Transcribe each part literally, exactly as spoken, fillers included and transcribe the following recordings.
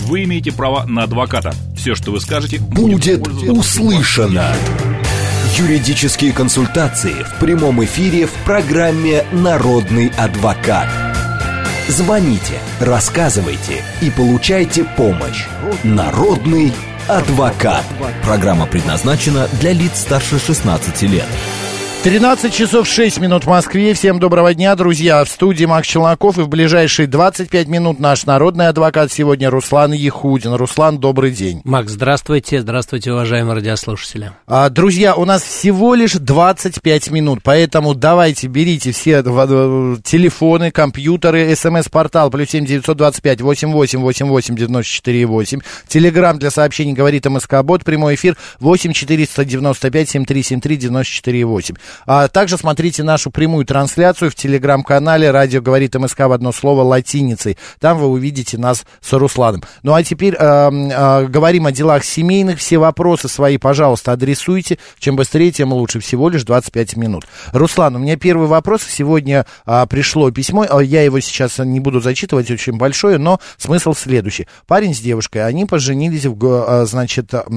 Вы имеете право на адвоката. Все, что вы скажете, будет услышано. Юридические консультации в прямом эфире в программе «Народный адвокат». Звоните, рассказывайте и получайте помощь. «Народный адвокат». Программа предназначена для лиц старше шестнадцати лет. тринадцать часов шесть минут в Москве. Всем доброго дня, друзья. В студии Макс Челноков. И в ближайшие двадцать пять минут наш народный адвокат сегодня Руслан Яхудин. Руслан, добрый день. Макс, здравствуйте. Здравствуйте, уважаемые радиослушатели. А, друзья, у нас всего лишь двадцать пять минут, поэтому давайте берите все телефоны, компьютеры, смс-портал плюс семь девятьсот двадцать пять восемьдесят восемь восемьдесят восемь девяносто четыре восемь. Телеграм для сообщений говорит МСК-бот. Прямой эфир восемь четыреста девяносто пять семьдесят три семьдесят три девяносто четыре восемь. А также смотрите нашу прямую трансляцию в телеграм-канале «Радио говорит МСК» в одно слово латиницей. Там вы увидите нас с Русланом. Ну а теперь э, э, говорим о делах семейных. Все вопросы свои, пожалуйста, адресуйте. Чем быстрее, тем лучше. Всего лишь двадцать пять минут. Руслан, у меня первый вопрос. Сегодня э, пришло письмо. Я его сейчас не буду зачитывать, очень большое, но смысл следующий. Парень с девушкой, они поженились в, э, значит, э,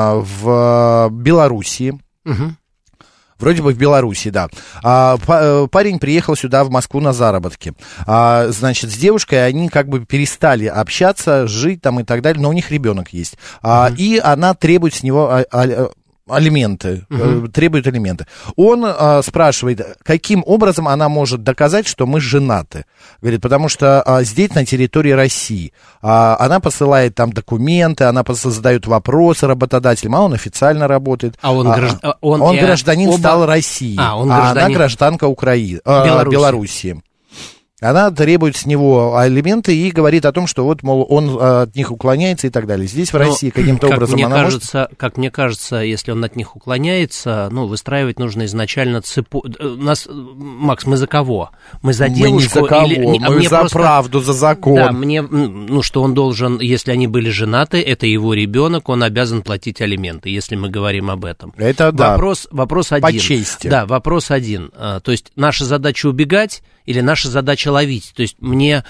в Белоруссии. Угу. Вроде бы в Беларуси, да. А, парень приехал сюда, в Москву, на заработки. А, значит, с девушкой они как бы перестали общаться, жить там и так далее, но у них ребенок есть. А, uh-huh. И она требует с него а, а, алименты, uh-huh. требует алименты. Он а, спрашивает, каким образом она может доказать, что мы женаты. Говорит, потому что а, здесь, на территории России, а, она посылает там документы, она задает вопросы работодателям, а он официально работает. А он, а, гражд... он, он я... гражданин оба... стал России, а, он а гражданин... она гражданка Украины, Беларуси. Белоруссии. Она требует с него алименты и говорит о том, что вот, мол, он а, от них уклоняется и так далее. Здесь, в России, ну, каким-то как образом мне она кажется, может... Как мне кажется, если он от них уклоняется, ну, выстраивать нужно изначально цепу... Нас, Макс, мы за кого? Мы за девушку? Мы не за кого, или... мы мне за просто... правду, за закон. Да, мне, ну, что он должен, если они были женаты, это его ребенок, он обязан платить алименты, если мы говорим об этом. Это да. Вопрос, вопрос один. По чести. Да, вопрос один. То есть наша задача убегать или наша задача ловить? То есть мне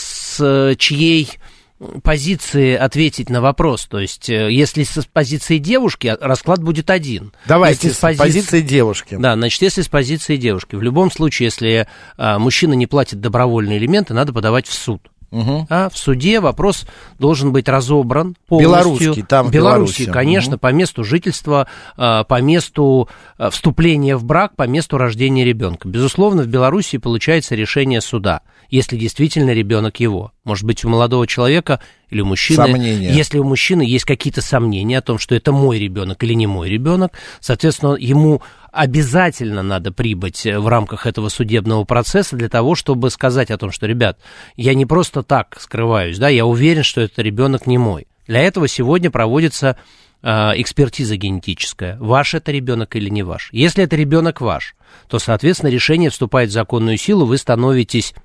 с чьей позиции ответить на вопрос? То есть если с позиции девушки, расклад будет один. Давайте если с позиции... позиции девушки. Да, значит, если с позиции девушки. В любом случае, если а, мужчина не платит добровольные алименты, надо подавать в суд. Угу. А в суде вопрос должен быть разобран полностью. Белорусский, там в Беларуси, Беларуси. Конечно, угу. По месту жительства, по месту вступления в брак, по месту рождения ребенка. Безусловно, в Беларуси получается решение суда, если действительно ребенок его. Может быть, у молодого человека или у мужчины, сомнения. Если у мужчины есть какие-то сомнения о том, что это мой ребенок или не мой ребенок, соответственно, ему обязательно надо прибыть в рамках этого судебного процесса для того, чтобы сказать о том, что, ребят, я не просто так скрываюсь, да, я уверен, что это ребенок не мой. Для этого сегодня проводится э, экспертиза генетическая, ваш это ребенок или не ваш. Если это ребенок ваш, то, соответственно, решение вступает в законную силу, вы становитесь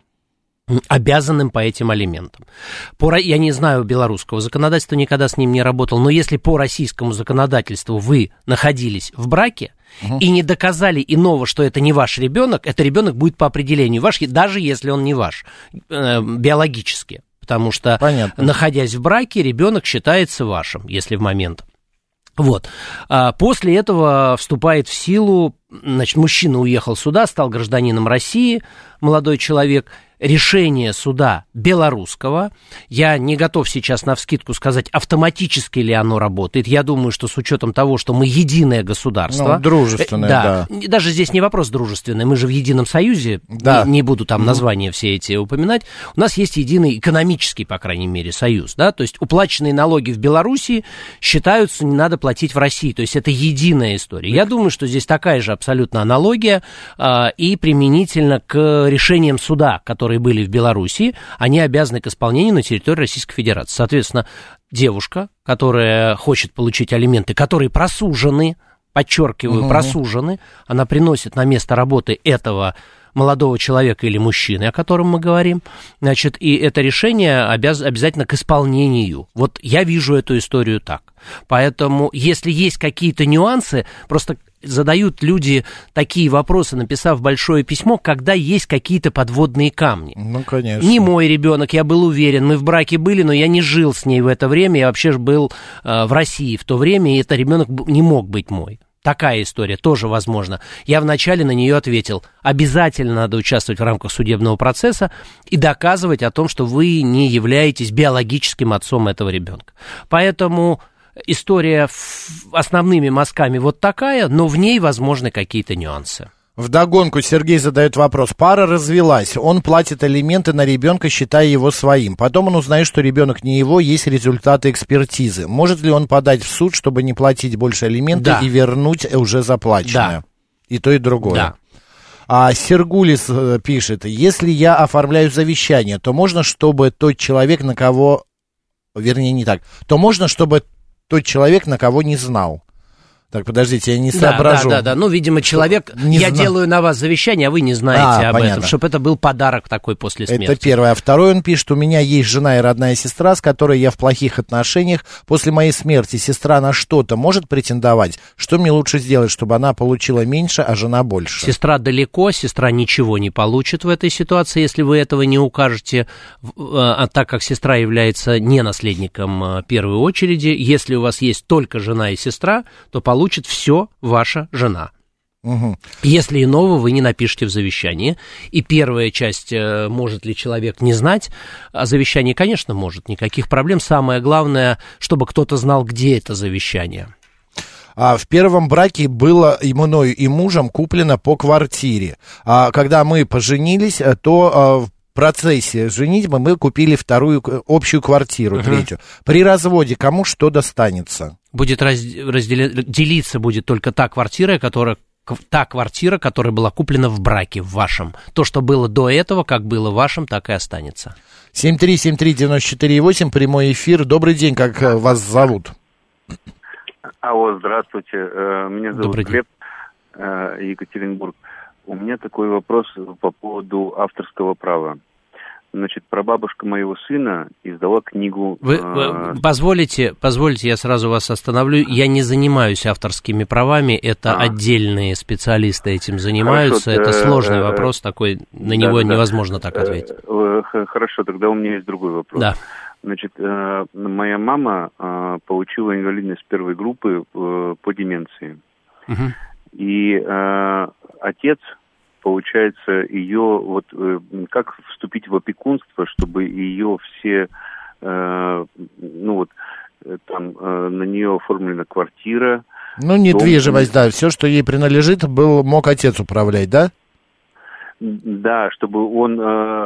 обязанным по этим алиментам. По, я не знаю белорусского законодательства, никогда с ним не работал, но если по российскому законодательству вы находились в браке, угу. и не доказали иного, что это не ваш ребенок, это ребенок будет по определению ваш, даже если он не ваш, э, биологически. Потому что, Понятно. Находясь в браке, ребенок считается вашим, если в момент. Вот. А после этого вступает в силу, значит, мужчина уехал сюда, стал гражданином России, молодой человек. Решение суда белорусского, я не готов сейчас навскидку сказать, автоматически ли оно работает. Я думаю, что с учетом того, что мы единое государство. Ну, дружественное, да, да. Даже здесь не вопрос дружественный, мы же в едином союзе, да. не, не буду там названия все эти упоминать. У нас есть единый экономический, по крайней мере, союз, да, то есть уплаченные налоги в Беларуси считаются, не надо платить в России, то есть это единая история. Я думаю, что здесь такая же абсолютно аналогия а, и применительно к решениям суда, которые которые были в Беларуси, они обязаны к исполнению на территории Российской Федерации. Соответственно, девушка, которая хочет получить алименты, которые просужены, подчеркиваю, угу. просужены, она приносит на место работы этого молодого человека или мужчины, о котором мы говорим, значит, и это решение обяз... обязательно к исполнению. Вот я вижу эту историю так. Поэтому, если есть какие-то нюансы, просто задают люди такие вопросы, написав большое письмо, когда есть какие-то подводные камни. Ну, конечно. Не мой ребенок, я был уверен, мы в браке были, но я не жил с ней в это время, я вообще же был э, в России в то время, и этот ребенок не мог быть мой. Такая история тоже возможна. Я вначале на нее ответил, обязательно надо участвовать в рамках судебного процесса и доказывать о том, что вы не являетесь биологическим отцом этого ребенка. Поэтому история основными мазками вот такая, но в ней возможны какие-то нюансы. Вдогонку Сергей задает вопрос. Пара развелась, он платит алименты на ребенка, считая его своим. Потом он узнает, что ребенок не его, есть результаты экспертизы. Может ли он подать в суд, чтобы не платить больше алименты да. и вернуть уже заплаченное? Да. И то, и другое. Да. А Сергулис пишет, если я оформляю завещание, то можно, чтобы тот человек, на кого... Вернее, не так. То можно, чтобы тот человек, на кого не знал. Так, подождите, я не да, соображу. Да, да, да, ну, видимо, человек, не я зна... делаю на вас завещание, а вы не знаете а, об понятно. этом, чтобы это был подарок такой после смерти. Это первое. А второй он пишет, у меня есть жена и родная сестра, с которой я в плохих отношениях. После моей смерти сестра на что-то может претендовать? Что мне лучше сделать, чтобы она получила меньше, а жена больше? Сестра далеко, сестра ничего не получит в этой ситуации, если вы этого не укажете, а так как сестра является не наследником в первой очереди, если у вас есть только жена и сестра, то получит все ваша жена. Угу. Если иного вы не напишете в завещании. И первая часть, может ли человек не знать о завещании, конечно, может, никаких проблем. Самое главное, чтобы кто-то знал, где это завещание. А в первом браке было и мною, и мужем куплено по квартире. А когда мы поженились, то в процессе женитьбы мы купили вторую общую квартиру, uh-huh. третью. При разводе кому что достанется? Будет разделя... делиться будет только та квартира, которая та квартира, которая была куплена в браке, в вашем. То, что было до этого, как было вашим, так и останется. семь три семь три девять четыре восемь, прямой эфир. Добрый день, как вас зовут? Алло, здравствуйте. Меня зовут Добрый Глеб, Екатеринбург. У меня такой вопрос по поводу авторского права. Значит, прабабушка моего сына издала книгу... Вы, э... вы позволите, позволите, я сразу вас остановлю. Я не занимаюсь авторскими правами, это а. отдельные специалисты этим занимаются. Хорошо, это сложный э, вопрос такой, на да, него да, невозможно так ответить. Э, хорошо, тогда у меня есть другой вопрос. Да. Значит, э, моя мама э, получила инвалидность первой группы э, по деменции. Угу. И э, отец... Получается, ее, вот, э, как вступить в опекунство, чтобы ее все, э, ну вот, э, там, э, на нее оформлена квартира. Ну, недвижимость, дом, да, все, что ей принадлежит, был, мог отец управлять, да? Да, чтобы он э,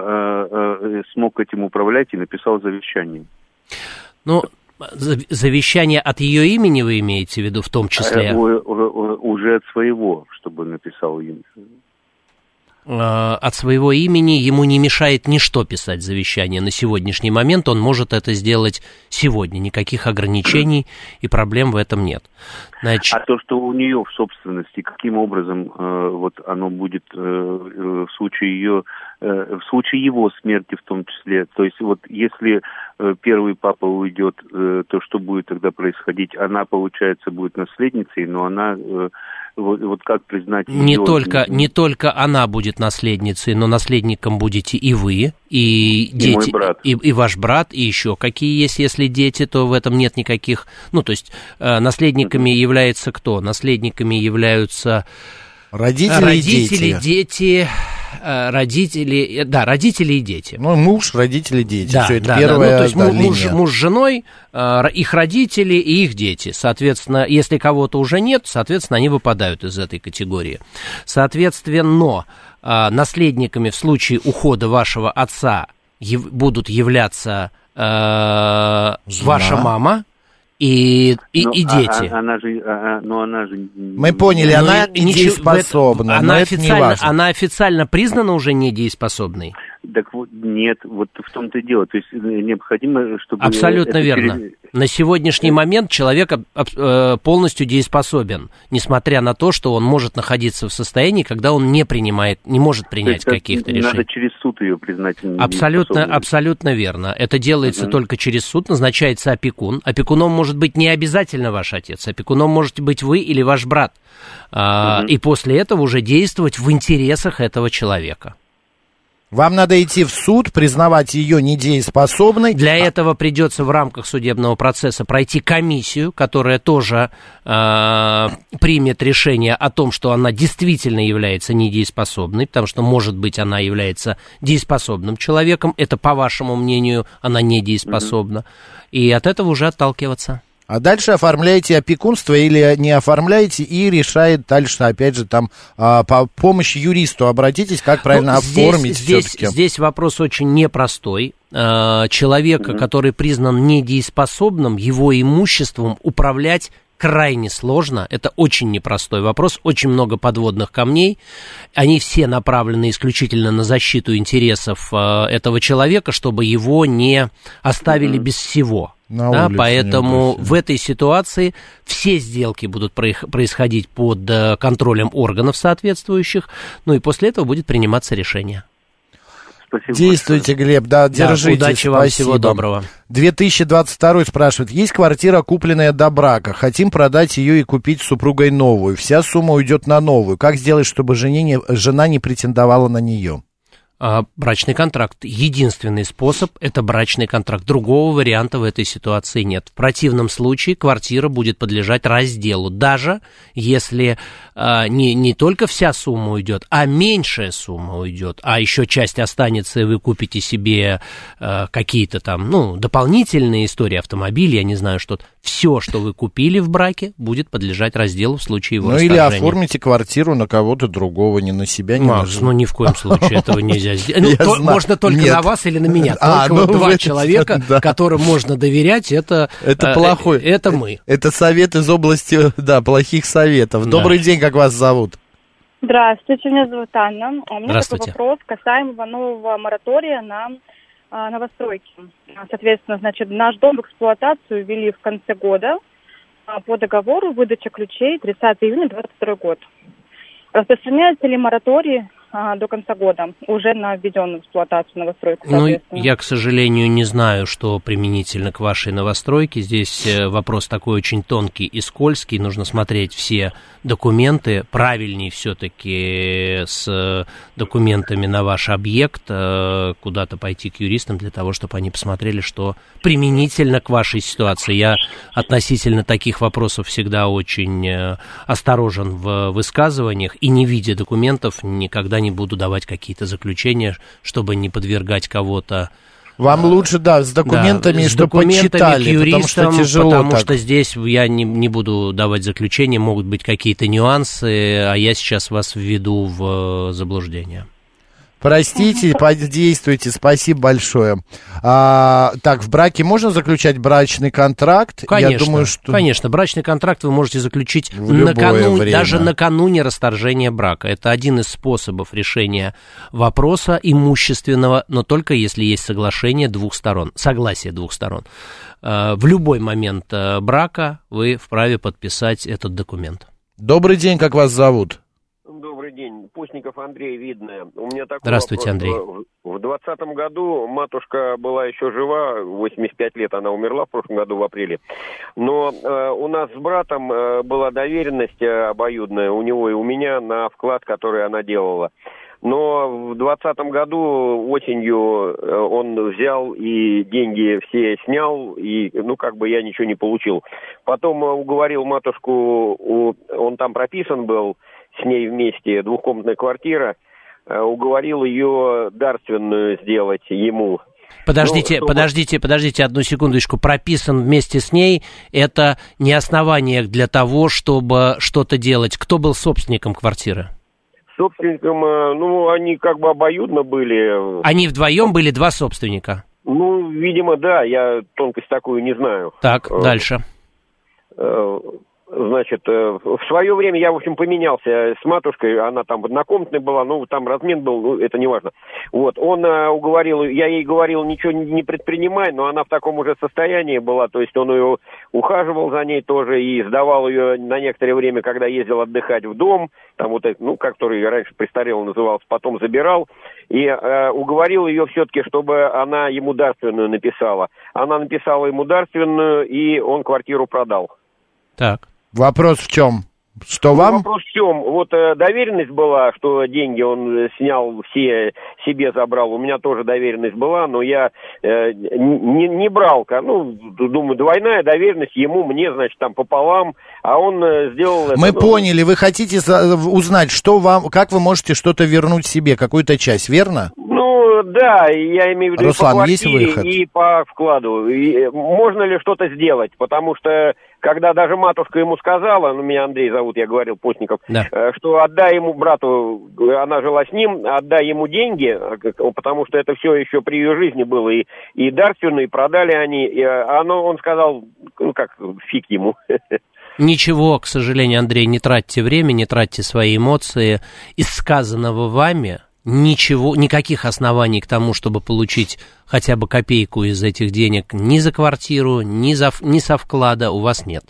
э, смог этим управлять и написал завещание. Ну, завещание от ее имени вы имеете в виду в том числе? А, у, у, уже от своего, чтобы написал имя. От своего имени ему не мешает ничто писать завещание на сегодняшний момент, он может это сделать сегодня, никаких ограничений и проблем в этом нет. Значит... А то, что у нее в собственности, каким образом э, вот оно будет э, в случае ее, э, в случае его смерти в том числе, то есть вот если э, первый папа уйдет, э, то что будет тогда происходить? Она, получается, будет наследницей, но она... Э, Вот, вот как признать... Не ее... только, не только она будет наследницей, но наследником будете и вы, и, и дети, мой брат. И, и ваш брат, и еще какие есть, если дети, то в этом нет никаких... Ну, то есть э, наследниками mm-hmm. является кто? Наследниками являются... Родители, родители и дети. дети родители, да, родители и дети. Ну, муж, родители, дети. Да, все это да, первая, да. Ну, то есть да, муж, линия. муж с женой, их родители и их дети. Соответственно, если кого-то уже нет, соответственно, они выпадают из этой категории. Соответственно, наследниками в случае ухода вашего отца будут являться ваша мама, И, и, и дети. А, она же, а, но она же... Мы поняли, она недееспособна, она но официально, это не важно. Она официально признана уже недееспособной? Так вот, нет, вот в том-то и дело. То есть необходимо, чтобы... Абсолютно верно. Через... На сегодняшний момент человек полностью дееспособен, несмотря на то, что он может находиться в состоянии, когда он не принимает, не может принять каких-то решений. Надо через суд ее признать абсолютно, абсолютно верно. Это делается uh-huh. только через суд, назначается опекун. Опекуном может быть не обязательно ваш отец, опекуном можете быть вы или ваш брат. Uh-huh. И после этого уже действовать в интересах этого человека. Вам надо идти в суд, признавать ее недееспособной. Для этого придется в рамках судебного процесса пройти комиссию, которая тоже э, примет решение о том, что она действительно является недееспособной, потому что, может быть, она является дееспособным человеком. Это, по вашему мнению, она недееспособна. Mm-hmm. И от этого уже отталкиваться. А дальше оформляете опекунство или не оформляете, и решает дальше, опять же, там, по помощи юристу обратитесь, как правильно ну, оформить здесь, все-таки. Здесь вопрос очень непростой. Человека, mm-hmm. который признан недееспособным, его имуществом управлять крайне сложно, это очень непростой вопрос, очень много подводных камней, они все направлены исключительно на защиту интересов э, этого человека, чтобы его не оставили mm-hmm. без всего. Да, поэтому в этой ситуации все сделки будут происходить под контролем органов соответствующих, ну и после этого будет приниматься решение. Спасибо. Действуйте, большое. Глеб, да, держитесь. Да, удачи вам, спасибо. Всего доброго. две тысячи двадцать второй спрашивает, есть квартира, купленная до брака, хотим продать ее и купить с супругой новую, вся сумма уйдет на новую, как сделать, чтобы жене не, жена не претендовала на нее? А, брачный контракт. Единственный способ – это брачный контракт. Другого варианта в этой ситуации нет. В противном случае квартира будет подлежать разделу, даже если а, не, не только вся сумма уйдет, а меньшая сумма уйдет, а еще часть останется, и вы купите себе а, какие-то там, ну, дополнительные истории, автомобиль, я не знаю, что-то. Все, что вы купили в браке, будет подлежать разделу в случае его ну, расторжения. Ну, или оформите квартиру на кого-то другого, не на себя, не Макс, на жену. ну, ни в коем случае этого нельзя сделать. Ну, то, можно только Нет. на вас или на меня. А, только ну, вот два вы... человека, да. которым можно доверять, это, это э, плохой. Это мы. Это совет из области, да, плохих советов. Да. Добрый день, как вас зовут? Здравствуйте, меня зовут Анна. У меня такой вопрос касаемо нового моратория на а, новостройки. Соответственно, значит, наш дом в эксплуатацию ввели в конце года а, по договору выдача ключей тридцатого июня двадцать второй год. Распространяется ли мораторий а, до конца года уже на введенную в эксплуатацию новостройку? Ну, я, к сожалению, не знаю, что применительно к вашей новостройке. Здесь вопрос такой очень тонкий и скользкий. Нужно смотреть все документы. Правильнее все-таки с документами на ваш объект куда-то пойти к юристам для того, чтобы они посмотрели, что применительно к вашей ситуации. Я относительно таких вопросов всегда очень осторожен в высказываниях и, не видя документов, никогда не буду давать какие-то заключения, чтобы не подвергать кого-то. Вам лучше, да, с документами, да, чтобы почитали, к юристам, потому что тяжело потому так. что здесь я не, не буду давать заключения, могут быть какие-то нюансы, а я сейчас вас введу в заблуждение. Простите, действуйте, спасибо большое. А, так, в браке можно заключать брачный контракт? Конечно, Я думаю, что... конечно, брачный контракт вы можете заключить накануне, даже накануне расторжения брака. Это один из способов решения вопроса имущественного, но только если есть соглашение двух сторон, согласие двух сторон. В любой момент брака вы вправе подписать этот документ. Добрый день, как вас зовут? Добрый день, Постников Андрей, Видное. У меня такой Здравствуйте, вопрос. Андрей. В двадцатом году матушка была еще жива, восемьдесят пять лет она умерла в прошлом году в апреле. Но э, у нас с братом э, была доверенность э, обоюдная, у него и у меня, на вклад, который она делала. Но в двадцатом году осенью э, он взял и деньги все снял, и, ну, как бы я ничего не получил. Потом уговорил матушку, у, он там прописан был, с ней вместе, двухкомнатная квартира, уговорил ее дарственную сделать ему. Подождите, ну, подождите, подождите одну секундочку. Прописан вместе с ней, это не основание для того, чтобы что-то делать. Кто был собственником квартиры? Собственником, ну, они как бы обоюдно были. Они вдвоем были два собственника? Ну, видимо, да, я тонкость такую не знаю. Так, дальше. Значит, в свое время я, в общем, поменялся с матушкой, она там однокомнатная была, ну, там размен был, ну, это не важно. Вот, он а, уговорил, я ей говорил, ничего не предпринимай, но она в таком уже состоянии была, то есть он ее ухаживал за ней тоже и сдавал ее на некоторое время, когда ездил отдыхать в дом, там вот, ну, который раньше престарелый назывался, потом забирал, и а, уговорил ее все-таки, чтобы она ему дарственную написала. Она написала ему дарственную, и он квартиру продал. Так. Вопрос в чем? Что ну, вам? Вопрос в чем? Вот э, доверенность была, что деньги он снял все, себе забрал. У меня тоже доверенность была, но я э, не, не брал. Ну, думаю, двойная доверенность ему, мне, значит, там пополам, а он э, сделал это. Мы ну, поняли, вы хотите узнать, что вам, как вы можете что-то вернуть себе, какую-то часть, верно? Ну, да, я имею в виду Руслан, и по квартире, есть выход? И по вкладу. И можно ли что-то сделать? Потому что, когда даже матушка ему сказала, ну, меня Андрей зовут, я говорил, Постников, да. что отдай ему, брату, она жила с ним, отдай ему деньги, потому что это все еще при ее жизни было, и, и дарственные, продали они, и оно, он сказал, ну, как, фиг ему. Ничего, к сожалению, Андрей, не тратьте время, не тратьте свои эмоции. Из сказанного вами ничего, никаких оснований к тому, чтобы получить хотя бы копейку из этих денег ни за квартиру, ни, за, ни со вклада у вас нет.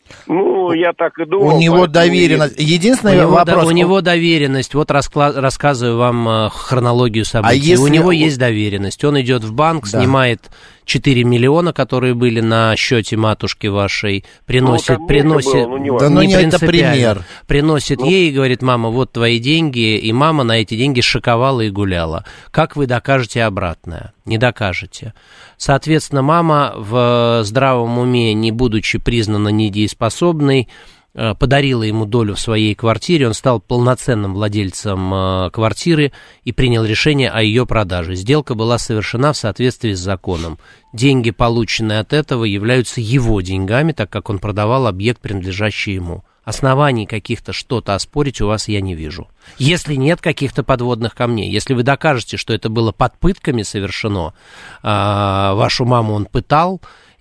Ну, я так и думал. У него доверенность. Единственный у вопрос. Него, у него доверенность. Вот раскла... рассказываю вам э, хронологию событий. А если... У него есть доверенность. Он идет в банк, да. снимает четыре миллиона, которые были на счете матушки вашей, приносит, ну, приносит, было, ну, да, ну, не это пример. Приносит ну. ей и говорит: мама, вот твои деньги, и мама на эти деньги шиковала и гуляла. Как вы докажете обратное? Не докажете. Соответственно, мама в здравом уме, не будучи признана недееспособной, подарила ему долю в своей квартире, он стал полноценным владельцем квартиры и принял решение о ее продаже. Сделка была совершена в соответствии с законом. Деньги, полученные от этого, являются его деньгами, так как он продавал объект, принадлежащий ему. Оснований каких-то что-то оспорить у вас я не вижу. Если нет каких-то подводных камней, если вы докажете, что это было под пытками совершено, вашу маму он пытал,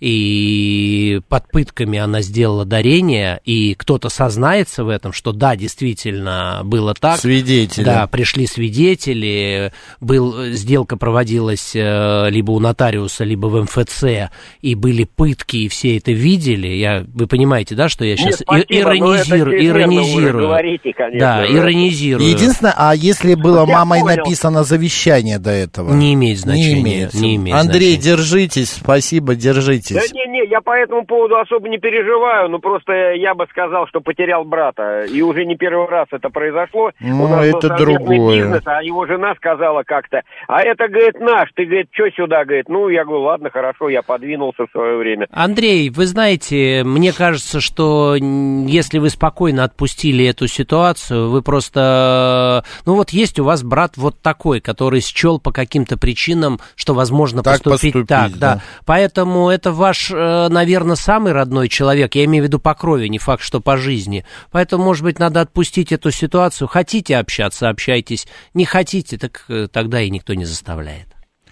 и под пытками она сделала дарение, и кто-то сознается в этом, что да, действительно было так. Свидетели. Да, пришли свидетели, был, сделка проводилась либо у нотариуса, либо в эм эф цэ, и были пытки, и все это видели. Я, вы понимаете, да, что я сейчас Нет, иронизирую, иронизирую. Говорите, конечно, да, иронизирую. Единственное, а если было я мамой понял. Написано завещание до этого? Не имеет значения. Не имеет. Не имеет Андрей, значения. Держитесь, спасибо, держитесь. Да не, не, я по этому поводу особо не переживаю, но просто я бы сказал, что потерял брата, и уже не первый раз это произошло. Ну, у нас это был другое. Бизнес, а его жена сказала как-то, а это, говорит, наш, ты, говорит, что сюда, говорит, ну, я говорю, ладно, хорошо, я подвинулся в свое время. Андрей, вы знаете, мне кажется, что если вы спокойно отпустили эту ситуацию, вы просто, ну, вот есть у вас брат вот такой, который счел по каким-то причинам, что возможно так поступить, поступить так, да. да. Поэтому это ваш, наверное, самый родной человек, я имею в виду по крови, не факт, что по жизни. Поэтому, может быть, надо отпустить эту ситуацию. Хотите общаться, общайтесь. Не хотите, так тогда и никто не заставляет.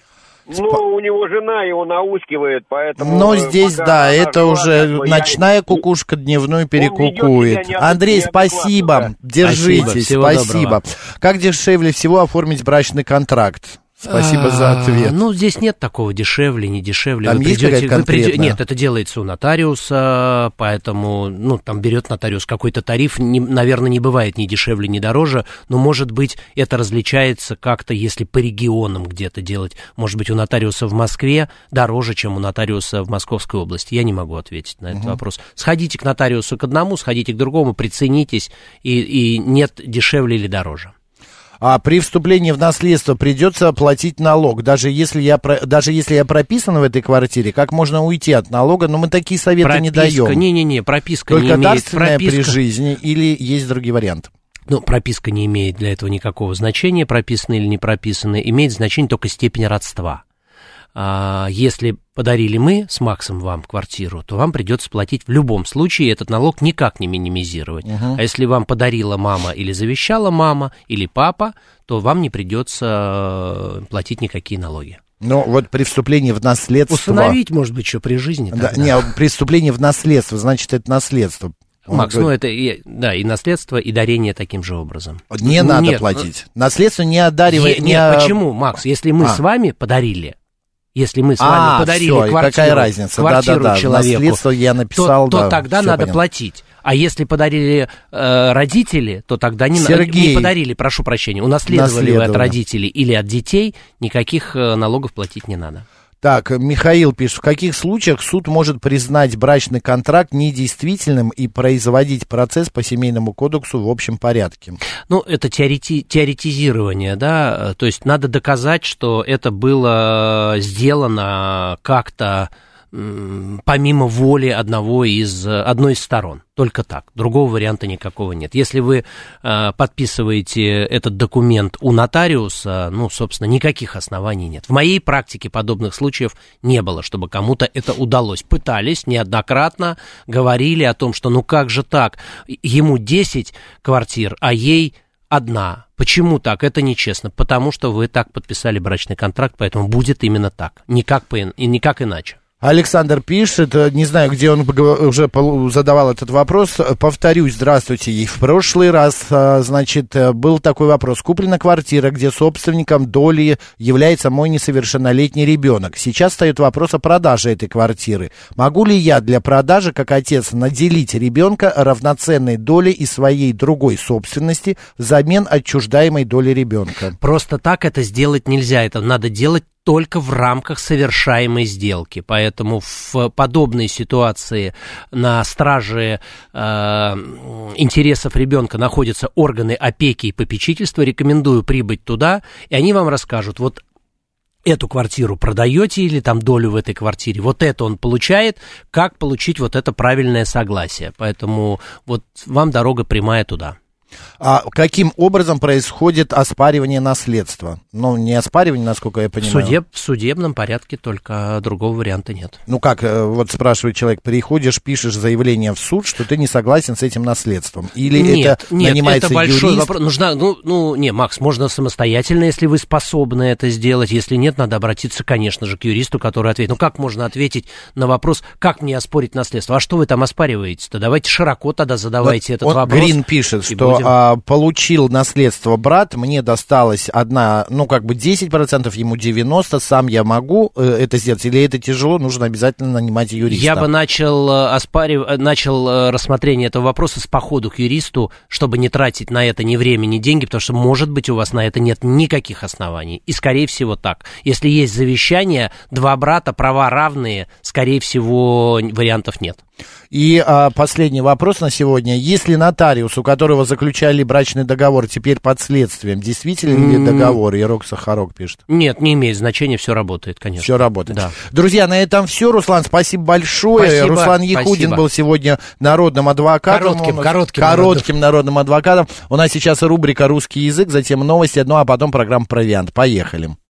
Ну, у него жена его наускивает, поэтому... Но здесь, да, это жила, уже ночная я... кукушка дневную перекукует. Андрей, спасибо, держитесь, спасибо. спасибо. Как дешевле всего оформить брачный контракт? Спасибо за ответ. Ну, здесь нет такого дешевле, не дешевле. Там вы есть придете, какая-то конкретная? Нет, это делается у нотариуса, поэтому, ну, там берет нотариус какой-то тариф, не, наверное, не бывает ни дешевле, ни дороже, но, может быть, это различается как-то, если по регионам где-то делать. Может быть, у нотариуса в Москве дороже, чем у нотариуса в Московской области. Я не могу ответить на этот угу. вопрос. Сходите к нотариусу к одному, сходите к другому, приценитесь, и, и нет дешевле или дороже. А при вступлении в наследство придется платить налог, даже если я, даже если я прописан в этой квартире, как можно уйти от налога? Но мы такие советы прописка, не даем. Не-не-не, прописка Только не имеет. Только дарственная прописка... при жизни или есть другие варианты? Ну, прописка не имеет для этого никакого значения, прописано или не прописано. Имеет значение только степень родства. А, если подарили мы с Максом вам квартиру, то вам придется платить в любом случае, этот налог никак не минимизировать. Uh-huh. А если вам подарила мама или завещала мама или папа, то вам не придется платить никакие налоги. Ну, вот при вступлении в наследство... Установить, может быть, что при жизни. Да, не, при вступлении в наследство, значит, это наследство. Макс, ну это и, да, и наследство, и дарение таким же образом. Не ну, надо нет, платить. Наследство не одаривает. Не, нет, почему, Макс? Если мы а. с вами подарили, если мы с а, вами подарили все, квартиру, какая разница? квартиру да, да, да. человеку, наследство я написал, то, да, то тогда надо понятно. платить. А если подарили э, родители, то тогда не, Сергей, не подарили, прошу прощения, унаследовали вы от родителей или от детей, никаких э, налогов платить не надо. Так, Михаил пишет, в каких случаях суд может признать брачный контракт недействительным и производить процесс по семейному кодексу в общем порядке? Ну, это теорети- теоретизирование, да, то есть надо доказать, что это было сделано как-то помимо воли одного из, одной из сторон. Только так. Другого варианта никакого нет. Если вы э, подписываете этот документ у нотариуса, ну, собственно, никаких оснований нет. В моей практике подобных случаев не было, чтобы кому-то это удалось. Пытались неоднократно, говорили о том, что ну как же так, ему десять квартир, а ей одна. Почему так? Это нечестно. Потому что вы так подписали брачный контракт, поэтому будет именно так. Никак, по, и никак иначе. Александр пишет, не знаю, где он уже задавал этот вопрос, повторюсь, здравствуйте, и в прошлый раз, значит, был такой вопрос, куплена квартира, где собственником доли является мой несовершеннолетний ребенок, сейчас встает вопрос о продаже этой квартиры, могу ли я для продажи, как отец, наделить ребенка равноценной долей из своей другой собственности взамен отчуждаемой доли ребенка? Просто так это сделать нельзя, это надо делать только в рамках совершаемой сделки. Поэтому в подобной ситуации на страже э, интересов ребенка находятся органы опеки и попечительства. Рекомендую прибыть туда, и они вам расскажут, вот эту квартиру продаете или там долю в этой квартире, вот это он получает, как получить вот это правильное согласие. Поэтому вот вам дорога прямая туда. А каким образом происходит оспаривание наследства? Ну, не оспаривание, насколько я понимаю. В, судеб, в судебном порядке только другого варианта нет. Ну как, вот спрашивает человек, приходишь, пишешь заявление в суд, что ты не согласен с этим наследством? Или нет, это нет, нанимается это большой юрист? вопрос. Нужна, ну, ну, не, Макс, можно самостоятельно, если вы способны это сделать. Если нет, надо обратиться, конечно же, к юристу, который ответит. Ну, как можно ответить на вопрос, как мне оспорить наследство? А что вы там оспариваете-то? Давайте широко тогда задавайте вот этот он, вопрос. Грин пишет, что а, получил наследство брат, мне досталось одна, ну, как бы десять процентов, ему девяносто процентов, сам я могу э, это сделать, или это тяжело, нужно обязательно нанимать юриста? Я бы начал, оспарив... начал рассмотрение этого вопроса с походу к юристу, чтобы не тратить на это ни время, ни деньги, потому что, может быть, у вас на это нет никаких оснований. И, скорее всего, так. Если есть завещание, два брата, права равные, скорее всего, вариантов нет. И а, последний вопрос на сегодня. Если нотариус, у которого заключали брачный договор, теперь под следствием, действителен ли договор? Ярок Сахарок пишет. Нет, не имеет значения, все работает, конечно. Все работает. Да. Друзья, на этом все. Руслан, спасибо большое. Спасибо, Руслан Яхудин спасибо. был сегодня народным адвокатом. Коротким, нас, коротким, коротким народным адвокатом. У нас сейчас рубрика «Русский язык», затем новости, ну а потом программа «Провиант». Поехали.